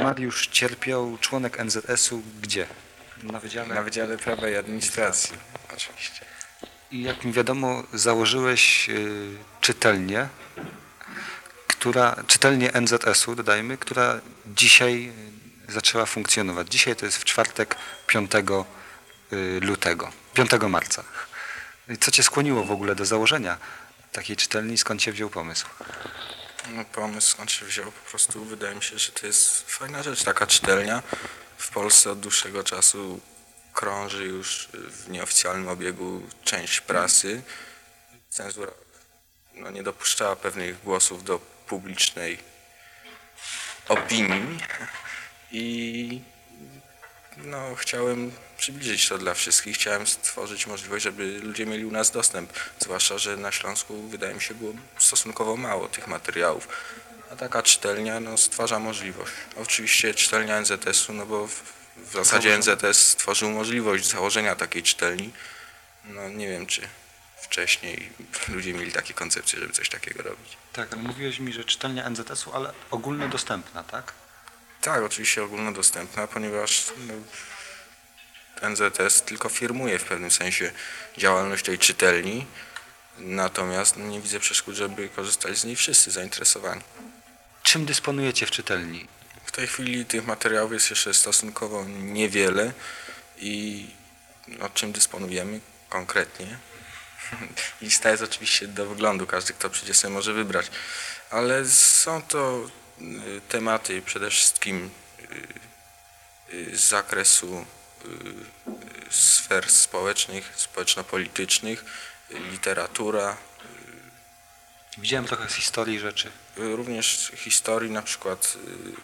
Mariusz Cierpiał, członek NZS-u, gdzie? Na Wydziale? Na Wydziale Prawa i Administracji, oczywiście. I jak mi wiadomo, założyłeś czytelnię, czytelnię NZS-u, dodajmy, która dzisiaj zaczęła funkcjonować. Dzisiaj to jest w czwartek 5 lutego, 5 marca. Co Cię skłoniło w ogóle do założenia takiej czytelni? Skąd się wziął pomysł? No, pomysł skąd się wziął, po prostu wydaje mi się, że to jest fajna rzecz, taka czytelnia. W Polsce od dłuższego czasu krąży już w nieoficjalnym obiegu część prasy. Cenzura nie dopuszczała pewnych głosów do publicznej opinii i chciałem przybliżyć to dla wszystkich, chciałem stworzyć możliwość, żeby ludzie mieli u nas dostęp, zwłaszcza, że na Śląsku wydaje mi się było stosunkowo mało tych materiałów, a taka czytelnia stwarza możliwość. Oczywiście czytelnia NZS-u, bo w zasadzie NZS stworzył możliwość założenia takiej czytelni. Nie wiem, czy wcześniej ludzie mieli takie koncepcje, żeby coś takiego robić. Tak, ale mówiłeś mi, że czytelnia NZS-u, ale ogólnodostępna, tak? Tak, oczywiście ogólnodostępna, ponieważ NZS tylko firmuje w pewnym sensie działalność tej czytelni, natomiast nie widzę przeszkód, żeby korzystali z niej wszyscy zainteresowani. Czym dysponujecie w czytelni? W tej chwili tych materiałów jest jeszcze stosunkowo niewiele i czym dysponujemy konkretnie? Lista jest oczywiście do wyglądu, każdy kto przyjdzie sobie może wybrać, ale są to tematy przede wszystkim z zakresu sfer społecznych, społeczno-politycznych, literatura. Widziałem trochę z historii rzeczy. Również historii, na przykład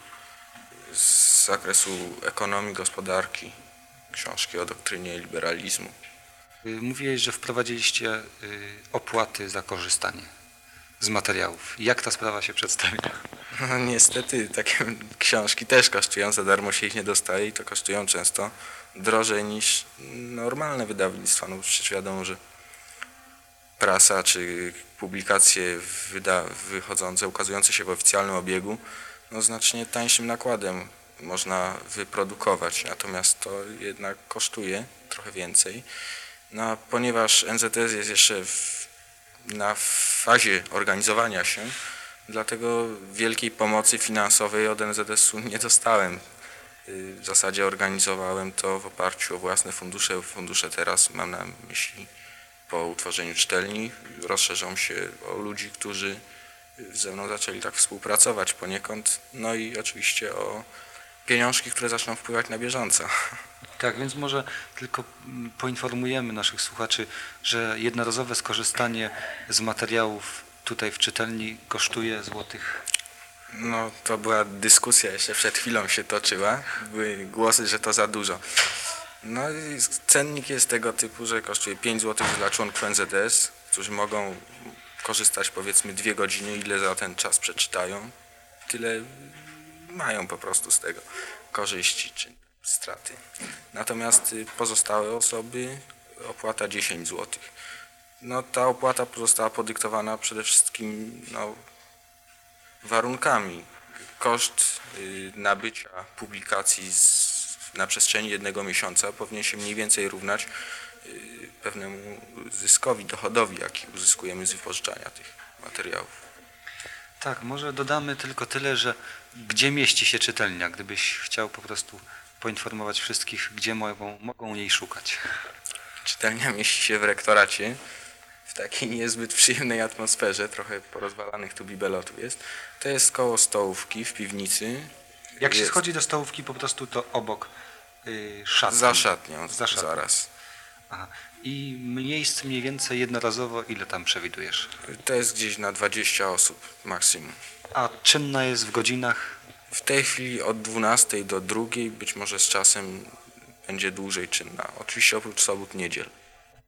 z zakresu ekonomii, gospodarki, książki o doktrynie liberalizmu. Mówiłeś, że wprowadziliście opłaty za korzystanie z materiałów. Jak ta sprawa się przedstawia? Niestety takie książki też kosztują, za darmo się ich nie dostaje i to kosztują często drożej niż normalne wydawnictwa. Przecież wiadomo, że prasa czy publikacje wychodzące, ukazujące się w oficjalnym obiegu, znacznie tańszym nakładem można wyprodukować, natomiast to jednak kosztuje trochę więcej. A ponieważ NZS jest jeszcze na fazie organizowania się, dlatego wielkiej pomocy finansowej od NZS-u nie dostałem. W zasadzie organizowałem to w oparciu o własne fundusze. Fundusze teraz mam na myśli po utworzeniu czytelni rozszerzą się o ludzi, którzy ze mną zaczęli tak współpracować poniekąd. I oczywiście o pieniążki, które zaczną wpływać na bieżąco. Tak, więc może tylko poinformujemy naszych słuchaczy, że jednorazowe skorzystanie z materiałów tutaj w czytelni kosztuje złotych. To była dyskusja, jeszcze przed chwilą się toczyła. Były głosy, że to za dużo. I cennik jest tego typu, że kosztuje 5 zł dla członków NZS, którzy mogą korzystać powiedzmy 2 godziny, ile za ten czas przeczytają. Tyle mają po prostu z tego korzyści czy straty. Natomiast pozostałe osoby opłata 10 zł. Ta opłata została podyktowana przede wszystkim warunkami. Koszt nabycia publikacji na przestrzeni 1 miesiąca powinien się mniej więcej równać pewnemu zyskowi, dochodowi, jaki uzyskujemy z wypożyczania tych materiałów. Tak, może dodamy tylko tyle, że gdzie mieści się czytelnia, gdybyś chciał po prostu poinformować wszystkich, gdzie mogą jej szukać. Czytelnia mieści się w rektoracie, w takiej niezbyt przyjemnej atmosferze, trochę porozwalanych tu bibelotów jest. To jest koło stołówki w piwnicy. Jak się schodzi do stołówki, po prostu to obok szatni. Za szatnią, zaraz. Aha. I miejsc mniej więcej jednorazowo ile tam przewidujesz? To jest gdzieś na 20 osób maksimum. A czynna jest w godzinach? W tej chwili od 12 do 2, być może z czasem będzie dłużej czynna. Oczywiście oprócz sobót, niedziel.